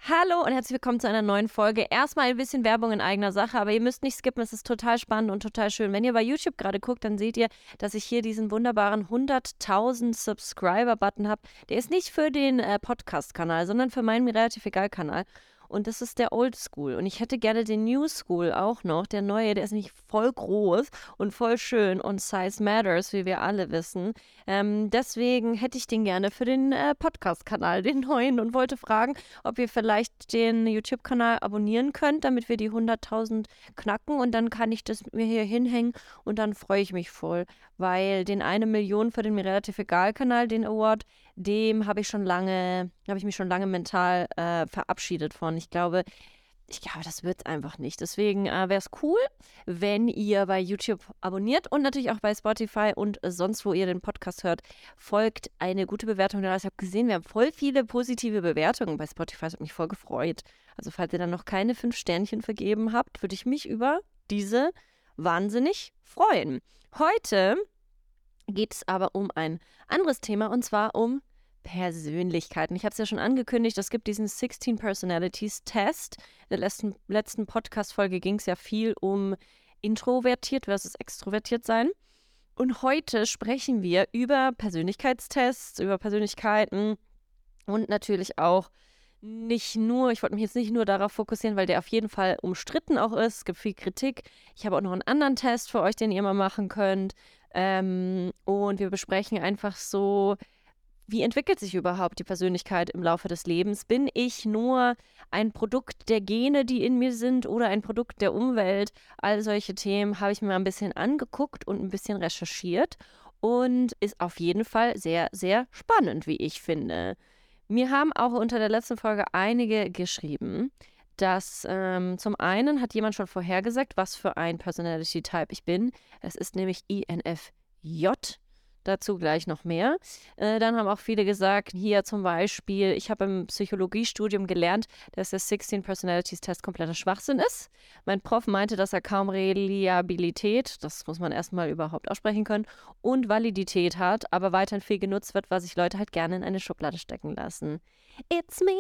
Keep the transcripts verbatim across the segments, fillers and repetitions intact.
Hallo und herzlich willkommen zu einer neuen Folge. Erstmal ein bisschen Werbung in eigener Sache, aber ihr müsst nicht skippen, es ist total spannend und total schön. Wenn ihr bei YouTube gerade guckt, dann seht ihr, dass ich hier diesen wunderbaren hunderttausend Subscriber-Button habe. Der ist nicht für den äh, Podcast-Kanal, sondern für meinen Mir relativ egal-Kanal. Und das ist der Old School. Und ich hätte gerne den New School auch noch. Der neue, der ist nicht voll groß und voll schön und Size Matters, wie wir alle wissen. Ähm, deswegen hätte ich den gerne für den äh, Podcast-Kanal, den neuen, und wollte fragen, ob ihr vielleicht den YouTube-Kanal abonnieren könnt, damit wir die hunderttausend knacken. Und dann kann ich das mir hier hinhängen und dann freue ich mich voll. Weil den eine Million für den Mir relativ egal-Kanal, den Award, dem habe ich schon lange, habe ich mich schon lange mental äh, verabschiedet von. Ich glaube, ich glaube, das wird einfach nicht. Deswegen äh, wäre es cool, wenn ihr bei YouTube abonniert und natürlich auch bei Spotify und sonst, wo ihr den Podcast hört, folgt eine gute Bewertung da. Ich habe gesehen, wir haben voll viele positive Bewertungen bei Spotify. Das hat mich voll gefreut. Also falls ihr dann noch keine fünf Sternchen vergeben habt, würde ich mich über diese wahnsinnig freuen. Heute geht es aber um ein anderes Thema, und zwar um Persönlichkeiten. Ich habe es ja schon angekündigt, es gibt diesen sixteen Personalities Test. In der letzten, letzten Podcast-Folge ging es ja viel um introvertiert versus extrovertiert sein. Und heute sprechen wir über Persönlichkeitstests, über Persönlichkeiten und natürlich auch nicht nur, ich wollte mich jetzt nicht nur darauf fokussieren, weil der auf jeden Fall umstritten auch ist. Es gibt viel Kritik. Ich habe auch noch einen anderen Test für euch, den ihr mal machen könnt. Ähm, und wir besprechen einfach so, wie entwickelt sich überhaupt die Persönlichkeit im Laufe des Lebens? Bin ich nur ein Produkt der Gene, die in mir sind, oder ein Produkt der Umwelt? All solche Themen habe ich mir mal ein bisschen angeguckt und ein bisschen recherchiert und ist auf jeden Fall sehr, sehr spannend, wie ich finde. Mir haben auch unter der letzten Folge einige geschrieben, dass ähm, zum einen hat jemand schon vorhergesagt, was für ein Personality Type ich bin. Es ist nämlich I N F J. Dazu gleich noch mehr. Äh, dann haben auch viele gesagt, hier zum Beispiel, ich habe im Psychologiestudium gelernt, dass der sixteen Personalities Test kompletter Schwachsinn ist. Mein Prof meinte, dass er kaum Reliabilität, das muss man erstmal überhaupt aussprechen können, und Validität hat, aber weiterhin viel genutzt wird, was sich Leute halt gerne in eine Schublade stecken lassen. It's me.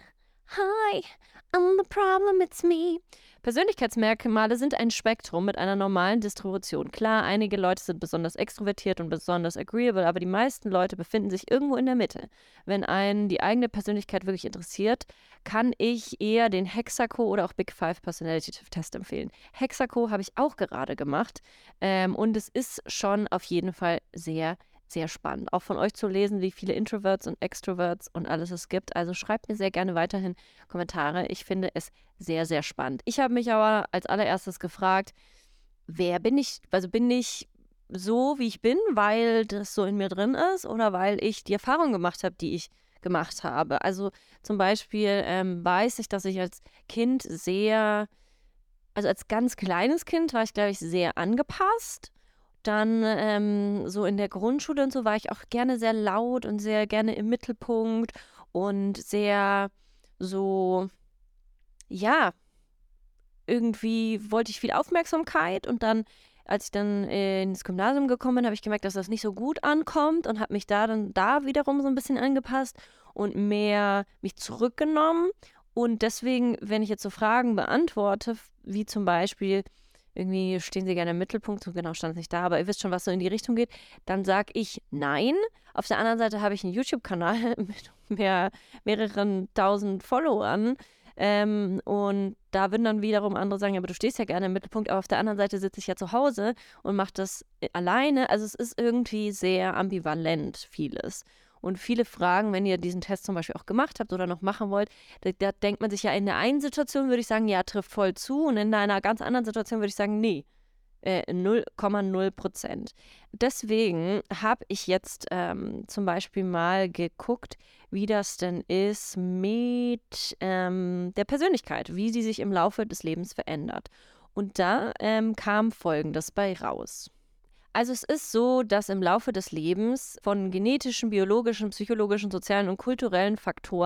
Hi, I'm the problem, it's me. Persönlichkeitsmerkmale sind ein Spektrum mit einer normalen Distribution. Klar, einige Leute sind besonders extrovertiert und besonders agreeable, aber die meisten Leute befinden sich irgendwo in der Mitte. Wenn einen die eigene Persönlichkeit wirklich interessiert, kann ich eher den Hexaco oder auch Big Five Personality Test empfehlen. Hexaco habe ich auch gerade gemacht ähm, und es ist schon auf jeden Fall sehr sehr spannend, auch von euch zu lesen, wie viele Introverts und Extroverts und alles es gibt. Also schreibt mir sehr gerne weiterhin Kommentare. Ich finde es sehr, sehr spannend. Ich habe mich aber als allererstes gefragt, wer bin ich? Also bin ich so, wie ich bin, weil das so in mir drin ist, oder weil ich die Erfahrung gemacht habe, die ich gemacht habe? Also zum Beispiel ähm, weiß ich, dass ich als Kind sehr, also als ganz kleines Kind war ich, glaube ich, sehr angepasst. Dann ähm, so in der Grundschule und so war ich auch gerne sehr laut und sehr gerne im Mittelpunkt und sehr so, ja, irgendwie wollte ich viel Aufmerksamkeit, und dann, als ich dann äh, ins Gymnasium gekommen bin, habe ich gemerkt, dass das nicht so gut ankommt und habe mich da dann da wiederum so ein bisschen angepasst und mehr mich zurückgenommen. Und deswegen, wenn ich jetzt so Fragen beantworte, wie zum Beispiel, irgendwie stehen sie gerne im Mittelpunkt, so genau stand es nicht da, aber ihr wisst schon, was so in die Richtung geht, dann sage ich nein. Auf der anderen Seite habe ich einen YouTube-Kanal mit mehr, mehreren tausend Followern, ähm, und da würden dann wiederum andere sagen, ja, aber du stehst ja gerne im Mittelpunkt, aber auf der anderen Seite sitze ich ja zu Hause und mache das alleine. Also es ist irgendwie sehr ambivalent, vieles. Und viele Fragen, wenn ihr diesen Test zum Beispiel auch gemacht habt oder noch machen wollt, da, da denkt man sich ja, in der einen Situation würde ich sagen, ja, trifft voll zu, und in einer ganz anderen Situation würde ich sagen, nee, äh, null Komma null Prozent. Deswegen habe ich jetzt ähm, zum Beispiel mal geguckt, wie das denn ist mit ähm, der Persönlichkeit, wie sie sich im Laufe des Lebens verändert. Und da ähm, kam Folgendes bei raus. Also es ist so, dass im Laufe des Lebens von genetischen, biologischen, psychologischen, sozialen und kulturellen Faktoren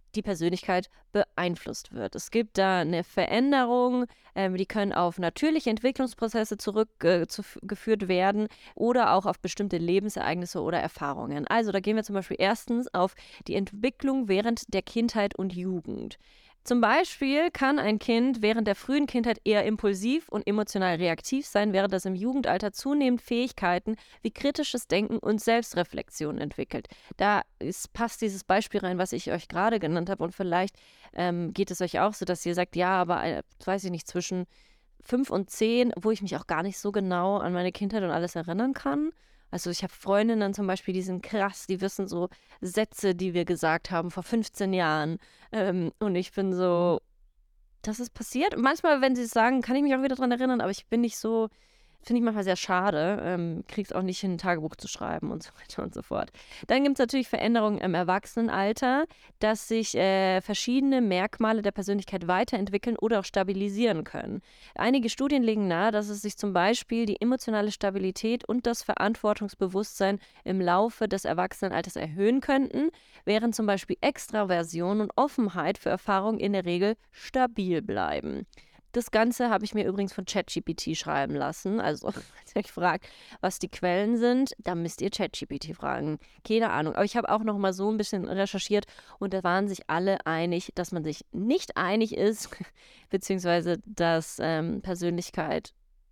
die Persönlichkeit beeinflusst wird. Es gibt da eine Veränderung, ähm, die können auf natürliche Entwicklungsprozesse zurückgeführt werden oder auch auf bestimmte Lebensereignisse oder Erfahrungen. Also da gehen wir zum Beispiel erstens auf die Entwicklung während der Kindheit und Jugend. Zum Beispiel kann ein Kind während der frühen Kindheit eher impulsiv und emotional reaktiv sein, während es im Jugendalter zunehmend Fähigkeiten wie kritisches Denken und Selbstreflexion entwickelt. Da ist, passt dieses Beispiel rein, was ich euch gerade genannt habe, und vielleicht ähm, geht es euch auch so, dass ihr sagt, ja, aber äh, weiß ich nicht, zwischen fünf und zehn, wo ich mich auch gar nicht so genau an meine Kindheit und alles erinnern kann. Also ich habe Freundinnen zum Beispiel, die sind krass, die wissen so Sätze, die wir gesagt haben vor fünfzehn Jahren. Ähm, und ich bin so, das ist passiert. Manchmal, wenn sie es sagen, kann ich mich auch wieder dran erinnern, aber ich bin nicht so, finde ich manchmal sehr schade. Ähm, krieg's auch nicht hin, ein Tagebuch zu schreiben und so weiter und so fort. Dann gibt es natürlich Veränderungen im Erwachsenenalter, dass sich äh, verschiedene Merkmale der Persönlichkeit weiterentwickeln oder auch stabilisieren können. Einige Studien legen nahe, dass es sich zum Beispiel die emotionale Stabilität und das Verantwortungsbewusstsein im Laufe des Erwachsenenalters erhöhen könnten, während zum Beispiel Extraversion und Offenheit für Erfahrungen in der Regel stabil bleiben. Das Ganze habe ich mir übrigens von ChatGPT schreiben lassen. Also, wenn ihr euch fragt, was die Quellen sind, dann müsst ihr ChatGPT fragen. Keine Ahnung. Aber ich habe auch noch mal so ein bisschen recherchiert und da waren sich alle einig, dass man sich nicht einig ist, beziehungsweise dass ähm, Persönlichkeit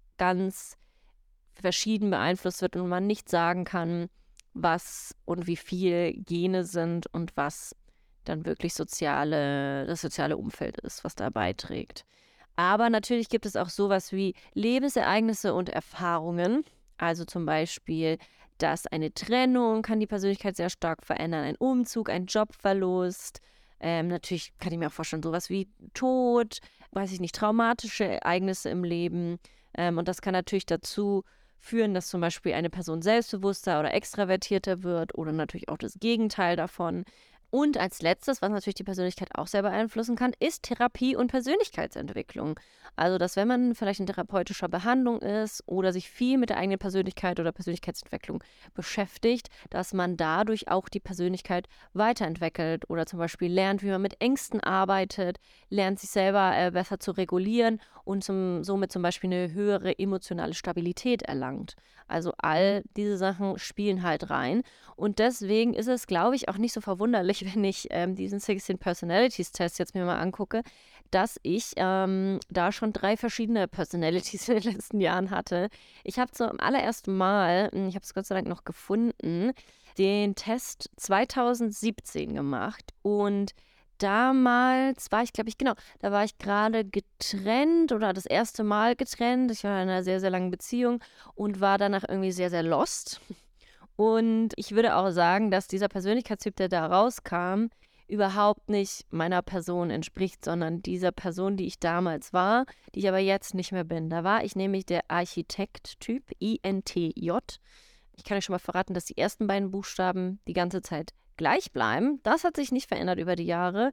ganz verschieden beeinflusst wird und man nicht sagen kann, was und wie viel Gene sind und was dann wirklich soziale, das soziale Umfeld ist, was da beiträgt. Aber natürlich gibt es auch sowas wie Lebensereignisse und Erfahrungen. Also zum Beispiel, dass eine Trennung kann die Persönlichkeit sehr stark verändern, ein Umzug, ein Jobverlust. Ähm, natürlich kann ich mir auch vorstellen, sowas wie Tod, weiß ich nicht, traumatische Ereignisse im Leben. Ähm, und das kann natürlich dazu führen, dass zum Beispiel eine Person selbstbewusster oder extravertierter wird oder natürlich auch das Gegenteil davon. Und als letztes, was natürlich die Persönlichkeit auch sehr beeinflussen kann, ist Therapie und Persönlichkeitsentwicklung. Also, dass wenn man vielleicht in therapeutischer Behandlung ist oder sich viel mit der eigenen Persönlichkeit oder Persönlichkeitsentwicklung beschäftigt, dass man dadurch auch die Persönlichkeit weiterentwickelt oder zum Beispiel lernt, wie man mit Ängsten arbeitet, lernt sich selber äh, besser zu regulieren und zum, somit zum Beispiel eine höhere emotionale Stabilität erlangt. Also all diese Sachen spielen halt rein. Und deswegen ist es, glaube ich, auch nicht so verwunderlich, wenn ich ähm, diesen sechzehn Personalities Test jetzt mir mal angucke, dass ich ähm, da schon drei verschiedene Personalities in den letzten Jahren hatte. Ich habe zum allerersten Mal, ich habe es Gott sei Dank noch gefunden, den Test zwanzig siebzehn gemacht und damals war ich, glaube ich, genau, da war ich gerade getrennt oder das erste Mal getrennt. Ich war in einer sehr, sehr langen Beziehung und war danach irgendwie sehr, sehr lost. Und ich würde auch sagen, dass dieser Persönlichkeitstyp, der da rauskam, überhaupt nicht meiner Person entspricht, sondern dieser Person, die ich damals war, die ich aber jetzt nicht mehr bin. Da war ich nämlich der Architekt-Typ, I N T J. Ich kann euch schon mal verraten, dass die ersten beiden Buchstaben die ganze Zeit gleich bleiben. Das hat sich nicht verändert über die Jahre,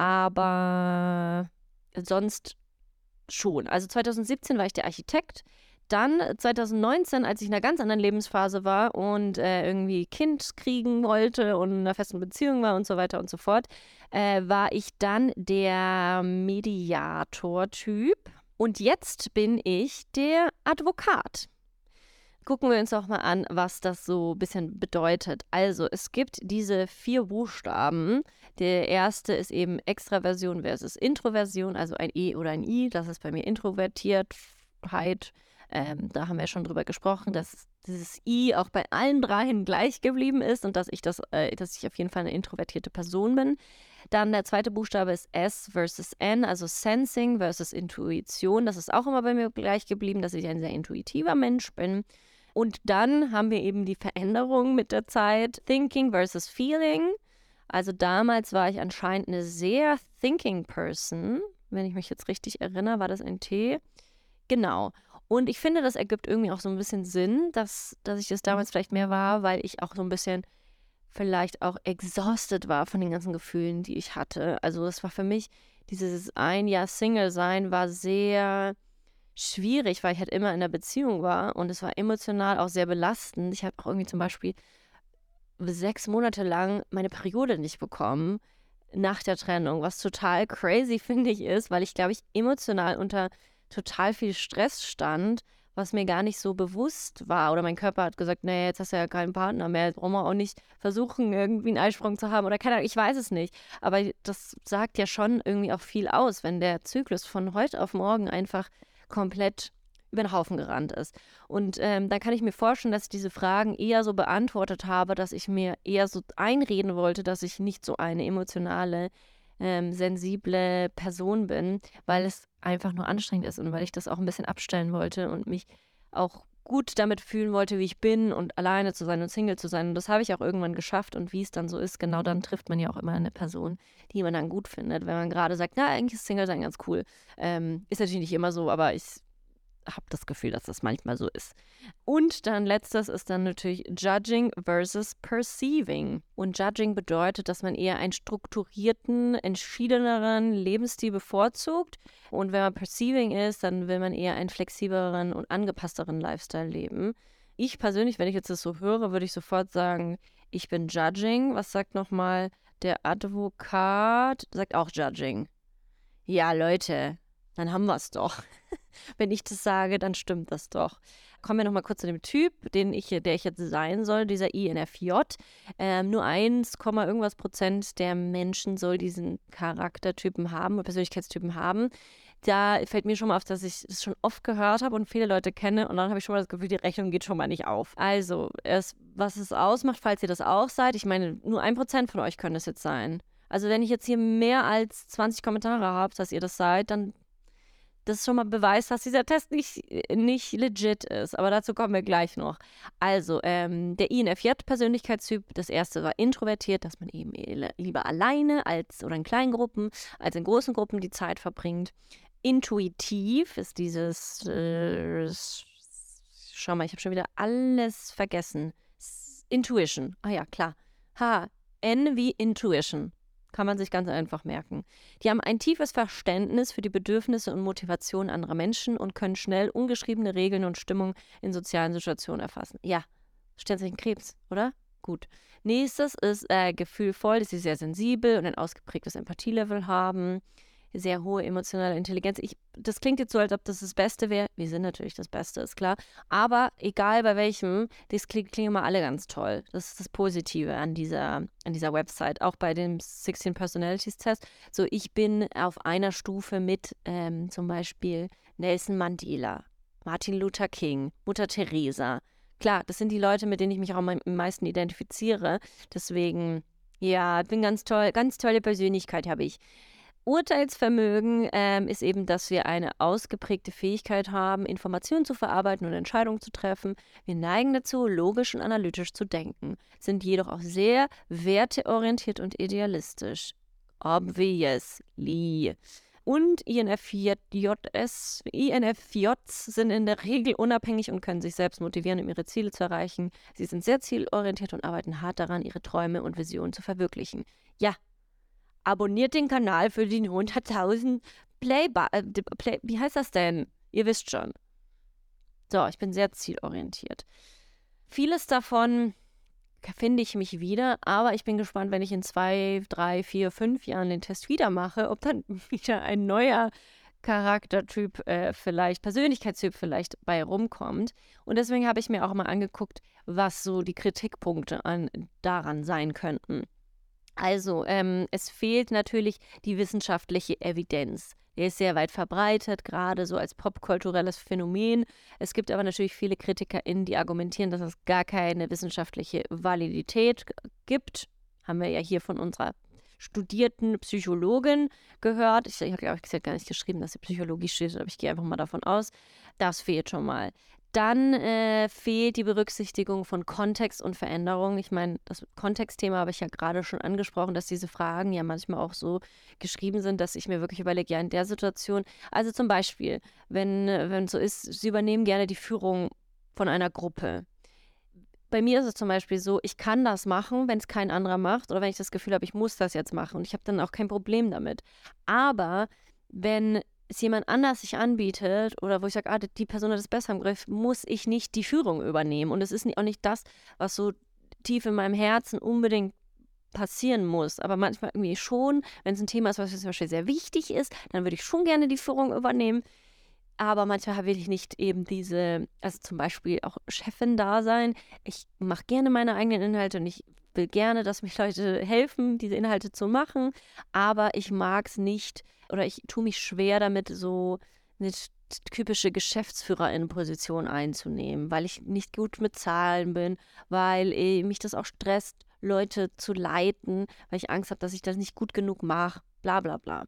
aber sonst schon. Also zwanzig siebzehn war ich der Architekt. Dann zwanzig neunzehn, als ich in einer ganz anderen Lebensphase war und äh, irgendwie Kind kriegen wollte und in einer festen Beziehung war und so weiter und so fort, äh, war ich dann der Mediator-Typ. Und jetzt bin ich der Advokat. Gucken wir uns auch mal an, was das so ein bisschen bedeutet. Also es gibt diese vier Buchstaben. Der erste ist eben Extraversion versus Introversion, also ein E oder ein I. Das ist bei mir Introvertiertheit. Ähm, da haben wir schon drüber gesprochen, dass dieses I auch bei allen dreien gleich geblieben ist und dass ich, das, äh, dass ich auf jeden Fall eine introvertierte Person bin. Dann der zweite Buchstabe ist S versus N, also Sensing versus Intuition. Das ist auch immer bei mir gleich geblieben, dass ich ein sehr intuitiver Mensch bin. Und dann haben wir eben die Veränderung mit der Zeit, Thinking versus Feeling. Also damals war ich anscheinend eine sehr Thinking Person. Wenn ich mich jetzt richtig erinnere, war das ein T. Genau. Und ich finde, das ergibt irgendwie auch so ein bisschen Sinn, dass, dass ich das damals vielleicht mehr war, weil ich auch so ein bisschen vielleicht auch exhausted war von den ganzen Gefühlen, die ich hatte. Also es war für mich, dieses ein Jahr Single sein war sehr schwierig, weil ich halt immer in einer Beziehung war und es war emotional auch sehr belastend. Ich habe auch irgendwie zum Beispiel sechs Monate lang meine Periode nicht bekommen. nach der Trennung, was total crazy, finde ich, ist, weil ich, glaube ich, emotional unter total viel Stress stand, was mir gar nicht so bewusst war. Oder mein Körper hat gesagt, nee, jetzt hast du ja keinen Partner mehr, jetzt brauchen wir auch nicht versuchen, irgendwie einen Eisprung zu haben. Oder keine Ahnung, ich weiß es nicht. Aber das sagt ja schon irgendwie auch viel aus, wenn der Zyklus von heute auf morgen einfach komplett über den Haufen gerannt ist. Und ähm, da kann ich mir vorstellen, dass ich diese Fragen eher so beantwortet habe, dass ich mir eher so einreden wollte, dass ich nicht so eine emotionale, ähm, sensible Person bin, weil es einfach nur anstrengend ist und weil ich das auch ein bisschen abstellen wollte und mich auch gut damit fühlen wollte, wie ich bin und alleine zu sein und Single zu sein. Und das habe ich auch irgendwann geschafft. Und wie es dann so ist, genau dann trifft man ja auch immer eine Person, die man dann gut findet. Wenn man gerade sagt, na, eigentlich ist Single sein ganz cool. Ähm, ist natürlich nicht immer so, aber ich habe das Gefühl, dass das manchmal so ist. Und dann letztes ist dann natürlich Judging versus Perceiving. Und Judging bedeutet, dass man eher einen strukturierten, entschiedeneren Lebensstil bevorzugt. Und wenn man Perceiving ist, dann will man eher einen flexibleren und angepassteren Lifestyle leben. Ich persönlich, wenn ich jetzt das so höre, würde ich sofort sagen, ich bin Judging. Was sagt nochmal der Advokat? Sagt auch Judging. Ja, Leute, dann haben wir es doch. Wenn ich das sage, dann stimmt das doch. Kommen wir nochmal kurz zu dem Typ, den ich, der ich jetzt sein soll, dieser I N F J. Ähm, nur eins, irgendwas Prozent der Menschen soll diesen Charaktertypen haben oder Persönlichkeitstypen haben. Da fällt mir schon mal auf, dass ich das schon oft gehört habe und viele Leute kenne und dann habe ich schon mal das Gefühl, die Rechnung geht schon mal nicht auf. Also, es, was es ausmacht, falls ihr das auch seid, ich meine, nur ein Prozent von euch können das jetzt sein. Also wenn ich jetzt hier mehr als zwanzig Kommentare habe, dass ihr das seid, dann das ist schon mal Beweis, dass dieser Test nicht, nicht legit ist. Aber dazu kommen wir gleich noch. Also, ähm, der I N F J-Persönlichkeitstyp, das erste war introvertiert, dass man eben lieber alleine als oder in kleinen Gruppen als in großen Gruppen die Zeit verbringt. Intuitiv ist dieses, äh, schau mal, ich habe schon wieder alles vergessen. Intuition, ah ja, klar. H, N wie Intuition. Kann man sich ganz einfach merken. Die haben ein tiefes Verständnis für die Bedürfnisse und Motivationen anderer Menschen und können schnell ungeschriebene Regeln und Stimmung in sozialen Situationen erfassen. Ja, Sternzeichen Krebs, oder? Gut. Nächstes ist äh, gefühlvoll, dass sie sehr sensibel und ein ausgeprägtes Empathielevel haben. Sehr hohe emotionale Intelligenz. Ich, das klingt jetzt so, als ob das das Beste wäre. Wir sind natürlich das Beste, ist klar. Aber egal bei welchem, das klingen, klingen immer alle ganz toll. Das ist das Positive an dieser, an dieser Website. Auch bei dem sechzehn Personalities Test. So, ich bin auf einer Stufe mit ähm, zum Beispiel Nelson Mandela, Martin Luther King, Mutter Teresa. Klar, das sind die Leute, mit denen ich mich auch am meisten identifiziere. Deswegen, ja, bin ganz toll, ganz tolle Persönlichkeit habe ich. Urteilsvermögen ähm, ist eben, dass wir eine ausgeprägte Fähigkeit haben, Informationen zu verarbeiten und Entscheidungen zu treffen. Wir neigen dazu, logisch und analytisch zu denken, sind jedoch auch sehr werteorientiert und idealistisch. Obviously. Und I N F J S, I N F Js sind in der Regel unabhängig und können sich selbst motivieren, um ihre Ziele zu erreichen. Sie sind sehr zielorientiert und arbeiten hart daran, ihre Träume und Visionen zu verwirklichen. Ja, abonniert den Kanal für die hunderttausend Play, äh, Play, wie heißt das denn? Ihr wisst schon. So, ich bin sehr zielorientiert. Vieles davon finde ich mich wieder, aber ich bin gespannt, wenn ich in zwei, drei, vier, fünf Jahren den Test wieder mache, ob dann wieder ein neuer Charaktertyp, äh, vielleicht Persönlichkeitstyp vielleicht bei rumkommt. Und deswegen habe ich mir auch mal angeguckt, was so die Kritikpunkte an, daran sein könnten. Also, ähm, es fehlt natürlich die wissenschaftliche Evidenz. Der ist sehr weit verbreitet, gerade so als popkulturelles Phänomen. Es gibt aber natürlich viele KritikerInnen, die argumentieren, dass es gar keine wissenschaftliche Validität gibt. Haben wir ja hier von unserer studierten Psychologin gehört. Ich, ich glaube, ich habe gar nicht geschrieben, dass sie Psychologie steht, aber ich gehe einfach mal davon aus. Das fehlt schon mal. Dann äh, fehlt die Berücksichtigung von Kontext und Veränderung. Ich meine, das Kontextthema habe ich ja gerade schon angesprochen, dass diese Fragen ja manchmal auch so geschrieben sind, dass ich mir wirklich überlege, ja, in der Situation, also zum Beispiel, wenn wenn es so ist, sie übernehmen gerne die Führung von einer Gruppe. Bei mir ist es zum Beispiel so, ich kann das machen, wenn es kein anderer macht oder wenn ich das Gefühl habe, ich muss das jetzt machen und ich habe dann auch kein Problem damit. Aber wenn es jemand anders sich anbietet oder wo ich sage, ah, die Person hat es besser im Griff, muss ich nicht die Führung übernehmen. Und es ist auch nicht das, was so tief in meinem Herzen unbedingt passieren muss, aber manchmal irgendwie schon, wenn es ein Thema ist, was mir zum Beispiel sehr wichtig ist, dann würde ich schon gerne die Führung übernehmen. Aber manchmal will ich nicht eben diese, also zum Beispiel auch Chefin da sein. Ich mache gerne meine eigenen Inhalte und ich will gerne, dass mich Leute helfen, diese Inhalte zu machen. Aber ich mag es nicht oder ich tue mich schwer damit, so eine t- typische Geschäftsführerin-Position einzunehmen, weil ich nicht gut mit Zahlen bin, weil eh, mich das auch stresst, Leute zu leiten, weil ich Angst habe, dass ich das nicht gut genug mache, bla bla bla.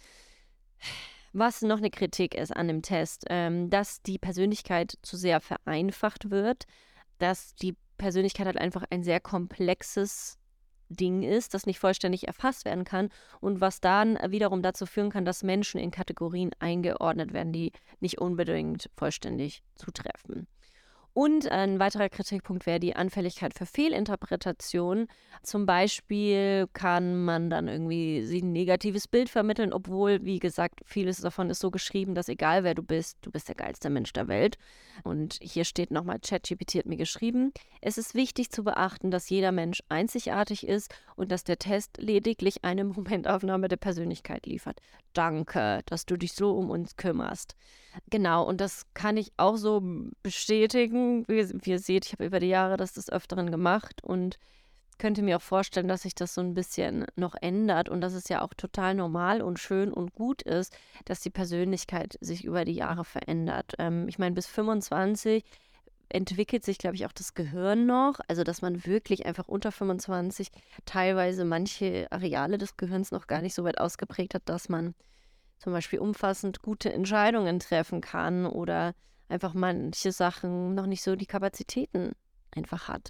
Was noch eine Kritik ist an dem Test, ähm, dass die Persönlichkeit zu sehr vereinfacht wird, dass die Persönlichkeit halt einfach ein sehr komplexes Ding ist, das nicht vollständig erfasst werden kann und was dann wiederum dazu führen kann, dass Menschen in Kategorien eingeordnet werden, die nicht unbedingt vollständig zutreffen. Und ein weiterer Kritikpunkt wäre die Anfälligkeit für Fehlinterpretationen. Zum Beispiel kann man dann irgendwie sie ein negatives Bild vermitteln, obwohl, wie gesagt, vieles davon ist so geschrieben, dass egal wer du bist, du bist der geilste Mensch der Welt. Und hier steht nochmal, ChatGPT hat mir geschrieben, es ist wichtig zu beachten, dass jeder Mensch einzigartig ist und dass der Test lediglich eine Momentaufnahme der Persönlichkeit liefert. Danke, dass du dich so um uns kümmerst. Genau, und das kann ich auch so bestätigen. Wie, wie ihr seht, ich habe über die Jahre das des Öfteren gemacht und könnte mir auch vorstellen, dass sich das so ein bisschen noch ändert und dass es ja auch total normal und schön und gut ist, dass die Persönlichkeit sich über die Jahre verändert. Ähm, ich meine, bis fünfundzwanzig entwickelt sich, glaube ich, auch das Gehirn noch. Also, dass man wirklich einfach unter fünfundzwanzig teilweise manche Areale des Gehirns noch gar nicht so weit ausgeprägt hat, dass man zum Beispiel umfassend gute Entscheidungen treffen kann oder einfach manche Sachen noch nicht so die Kapazitäten einfach hat.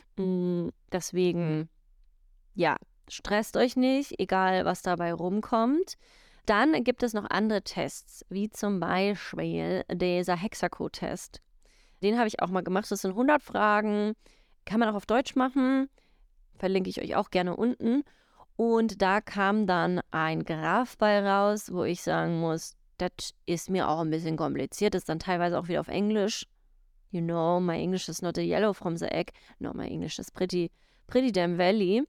Mm, Deswegen, ja, stresst euch nicht, egal was dabei rumkommt. Dann gibt es noch andere Tests, wie zum Beispiel dieser Hexaco-Test. Den habe ich auch mal gemacht. Das sind hundert Fragen, kann man auch auf Deutsch machen, verlinke ich euch auch gerne unten. Und da kam dann ein Graph bei raus, wo ich sagen muss, das ist mir auch ein bisschen kompliziert. Das ist dann teilweise auch wieder auf Englisch. You know, my English is not a yellow from the egg. No, my English is pretty, pretty damn valley.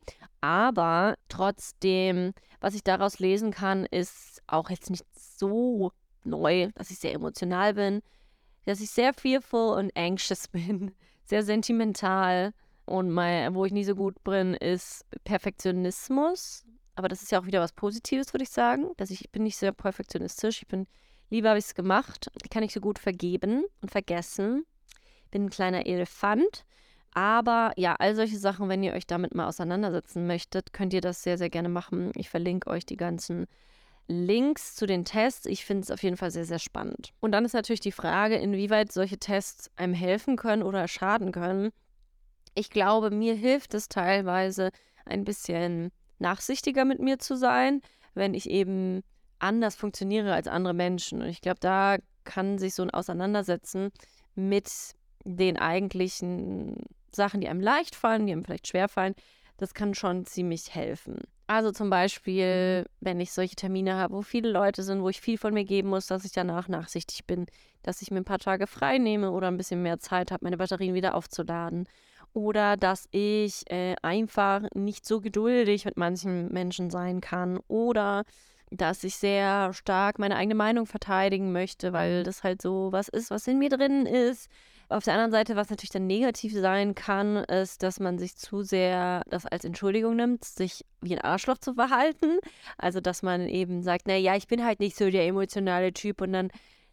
Aber trotzdem, was ich daraus lesen kann, ist auch jetzt nicht so neu, dass ich sehr emotional bin, dass ich sehr fearful und anxious bin, sehr sentimental. Und mein, wo ich nie so gut bin, ist Perfektionismus. Aber das ist ja auch wieder was Positives, würde ich sagen. Dass ich, ich bin nicht sehr perfektionistisch. Ich bin, lieber habe ich es gemacht. Ich kann nicht so gut vergeben und vergessen. Bin ein kleiner Elefant. Aber ja, all solche Sachen, wenn ihr euch damit mal auseinandersetzen möchtet, könnt ihr das sehr, sehr gerne machen. Ich verlinke euch die ganzen Links zu den Tests. Ich finde es auf jeden Fall sehr, sehr spannend. Und dann ist natürlich die Frage, inwieweit solche Tests einem helfen können oder schaden können. Ich glaube, mir hilft es teilweise ein bisschen nachsichtiger mit mir zu sein, wenn ich eben anders funktioniere als andere Menschen. Und ich glaube, da kann sich so ein Auseinandersetzen mit den eigentlichen Sachen, die einem leicht fallen, die einem vielleicht schwer fallen, das kann schon ziemlich helfen. Also zum Beispiel, wenn ich solche Termine habe, wo viele Leute sind, wo ich viel von mir geben muss, dass ich danach nachsichtig bin, dass ich mir ein paar Tage frei nehme oder ein bisschen mehr Zeit habe, meine Batterien wieder aufzuladen. Oder dass ich äh, einfach nicht so geduldig mit manchen Menschen sein kann. Oder dass ich sehr stark meine eigene Meinung verteidigen möchte, weil das halt so was ist, was in mir drin ist. Auf der anderen Seite, was natürlich dann negativ sein kann, ist, dass man sich zu sehr das als Entschuldigung nimmt, sich wie ein Arschloch zu verhalten. Also, dass man eben sagt, naja, ich bin halt nicht so der emotionale Typ und dann,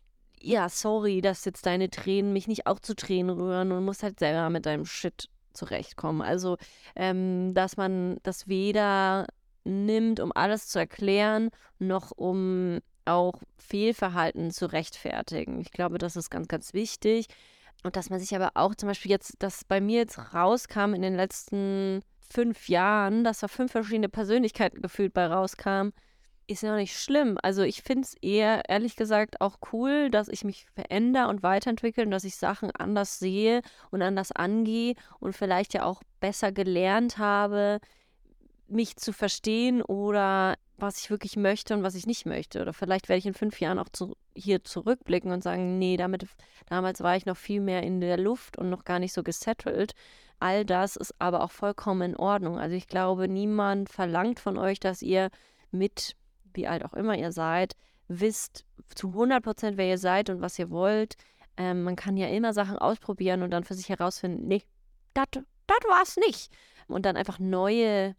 ja, sorry, dass jetzt deine Tränen mich nicht auch zu Tränen rühren und musst halt selber mit deinem Shit zurechtkommen. Also, ähm, dass man das weder nimmt, um alles zu erklären, noch um auch Fehlverhalten zu rechtfertigen. Ich glaube, das ist ganz, ganz wichtig. Und dass man sich aber auch zum Beispiel jetzt, dass bei mir jetzt rauskam in den letzten fünf Jahren, dass da fünf verschiedene Persönlichkeiten gefühlt bei rauskamen, ist ja auch nicht schlimm. Also ich finde es eher, ehrlich gesagt, auch cool, dass ich mich verändere und weiterentwickle und dass ich Sachen anders sehe und anders angehe und vielleicht ja auch besser gelernt habe, mich zu verstehen oder was ich wirklich möchte und was ich nicht möchte. Oder vielleicht werde ich in fünf Jahren auch zu, hier zurückblicken und sagen, nee, damit, damals war ich noch viel mehr in der Luft und noch gar nicht so gesettelt. All das ist aber auch vollkommen in Ordnung. Also ich glaube, niemand verlangt von euch, dass ihr mit, wie alt auch immer ihr seid, wisst zu hundert Prozent, wer ihr seid und was ihr wollt. Ähm, man kann ja immer Sachen ausprobieren und dann für sich herausfinden, nee, das war's nicht. Und dann einfach neue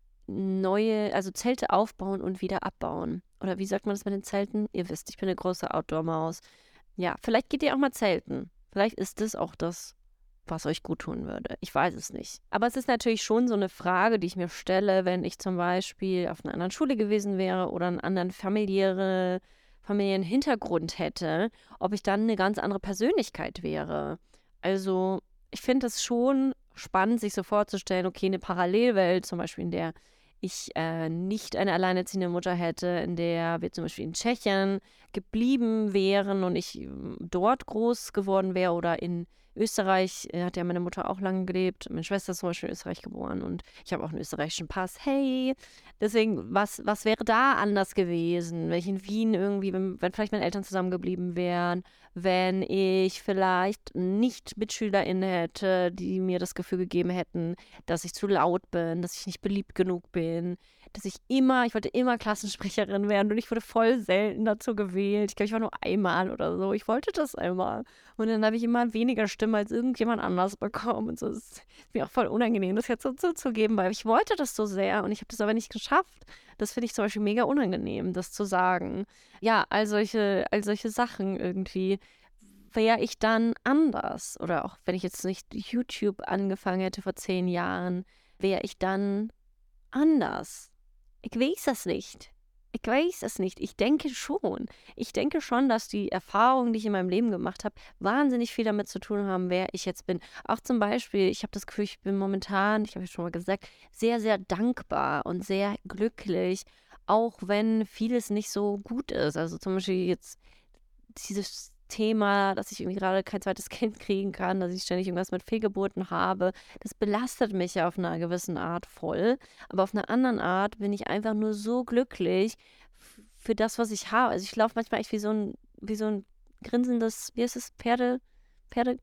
neue, also Zelte aufbauen und wieder abbauen. Oder wie sagt man das mit den Zelten? Ihr wisst, ich bin eine große Outdoor-Maus. Ja, vielleicht geht ihr auch mal zelten. Vielleicht ist das auch das, was euch gut tun würde. Ich weiß es nicht. Aber es ist natürlich schon so eine Frage, die ich mir stelle, wenn ich zum Beispiel auf einer anderen Schule gewesen wäre oder einen anderen familiäre, familiären Hintergrund hätte, ob ich dann eine ganz andere Persönlichkeit wäre. Also ich finde es schon spannend, sich so vorzustellen, okay, eine Parallelwelt, zum Beispiel in der ich äh, nicht eine alleinerziehende Mutter hätte, in der wir zum Beispiel in Tschechien geblieben wären und ich ähm, dort groß geworden wäre oder in Österreich, äh, hat ja meine Mutter auch lange gelebt. Meine Schwester ist zum Beispiel in Österreich geboren und ich habe auch einen österreichischen Pass. Hey, deswegen, was, was wäre da anders gewesen? Wenn ich in Wien irgendwie, wenn, wenn vielleicht meine Eltern zusammengeblieben wären, wenn ich vielleicht nicht MitschülerInnen hätte, die mir das Gefühl gegeben hätten, dass ich zu laut bin, dass ich nicht beliebt genug bin, dass ich immer, ich wollte immer Klassensprecherin werden und ich wurde voll selten dazu gewählt. Ich glaube, ich war nur einmal oder so. Ich wollte das einmal. Und dann habe ich immer weniger Stimme als irgendjemand anders bekommen. Und so ist mir auch voll unangenehm, das jetzt so zuzugeben, weil ich wollte das so sehr und ich habe das aber nicht geschafft. Das finde ich zum Beispiel mega unangenehm, das zu sagen. Ja, all solche, all solche Sachen irgendwie. Wäre ich dann anders? Oder auch wenn ich jetzt nicht YouTube angefangen hätte vor zehn Jahren, wäre ich dann anders? Ich weiß es nicht. Ich weiß es nicht. Ich denke schon. Ich denke schon, dass die Erfahrungen, die ich in meinem Leben gemacht habe, wahnsinnig viel damit zu tun haben, wer ich jetzt bin. Auch zum Beispiel, ich habe das Gefühl, ich bin momentan, ich habe ja schon mal gesagt, sehr, sehr dankbar und sehr glücklich, auch wenn vieles nicht so gut ist. Also zum Beispiel jetzt dieses Thema, dass ich irgendwie gerade kein zweites Kind kriegen kann, dass ich ständig irgendwas mit Fehlgeburten habe, das belastet mich ja auf einer gewissen Art voll. Aber auf einer anderen Art bin ich einfach nur so glücklich f- für das, was ich habe. Also ich laufe manchmal echt wie so ein, wie so ein grinsendes, wie heißt es, Pferde, Pferde,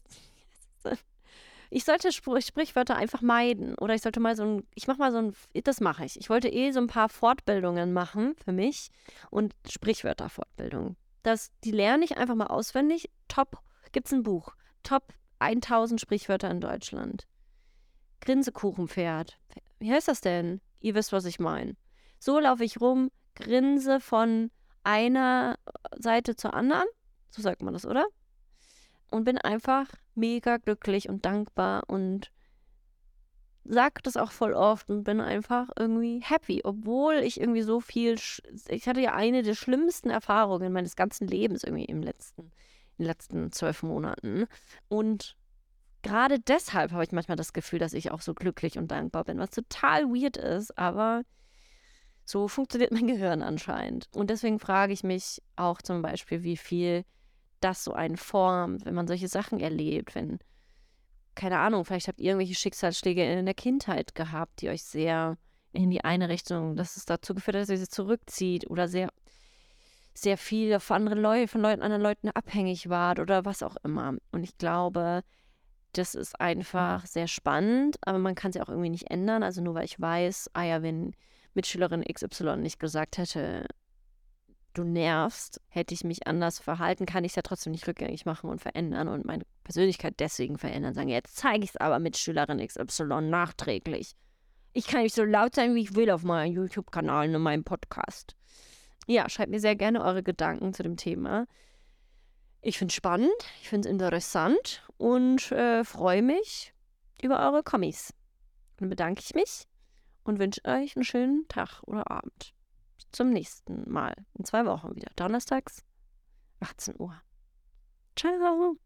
ich sollte Spr Sprichwörter einfach meiden. Oder ich sollte mal so ein, ich mache mal so ein, das mache ich. Ich wollte eh so ein paar Fortbildungen machen für mich und Sprichwörterfortbildungen. Das, die lerne ich einfach mal auswendig. Top, gibt's ein Buch. Top tausend Sprichwörter in Deutschland. Grinsekuchenpferd. Wie heißt das denn? Ihr wisst, was ich meine. So laufe ich rum, grinse von einer Seite zur anderen. So sagt man das, oder? Und bin einfach mega glücklich und dankbar und sag das auch voll oft und bin einfach irgendwie happy, obwohl ich irgendwie so viel, sch- ich hatte ja eine der schlimmsten Erfahrungen meines ganzen Lebens irgendwie im letzten, in den letzten zwölf Monaten. Und gerade deshalb habe ich manchmal das Gefühl, dass ich auch so glücklich und dankbar bin, was total weird ist, aber so funktioniert mein Gehirn anscheinend. Und deswegen frage ich mich auch zum Beispiel, wie viel das so einen formt, wenn man solche Sachen erlebt, wenn, keine Ahnung, vielleicht habt ihr irgendwelche Schicksalsschläge in der Kindheit gehabt, die euch sehr in die eine Richtung, dass es dazu geführt hat, dass ihr sie zurückzieht oder sehr, sehr viel von anderen Leuten, von Leuten, anderen Leuten abhängig wart oder was auch immer. Und ich glaube, das ist einfach sehr spannend, aber man kann es ja auch irgendwie nicht ändern. Also nur weil ich weiß, ah ja, wenn Mitschülerin X Y nicht gesagt hätte, du nervst, hätte ich mich anders verhalten, kann ich es ja trotzdem nicht rückgängig machen und verändern und meine Persönlichkeit deswegen verändern. Sagen, jetzt zeige ich es aber Mitschülerin X Y nachträglich. Ich kann nicht so laut sein, wie ich will auf meinem YouTube-Kanal und in meinem Podcast. Ja, schreibt mir sehr gerne eure Gedanken zu dem Thema. Ich finde es spannend, ich finde es interessant und äh, freue mich über eure Kommis. Dann bedanke ich mich und wünsche euch einen schönen Tag oder Abend. Bis zum nächsten Mal. In zwei Wochen wieder. Donnerstags, achtzehn Uhr. Ciao.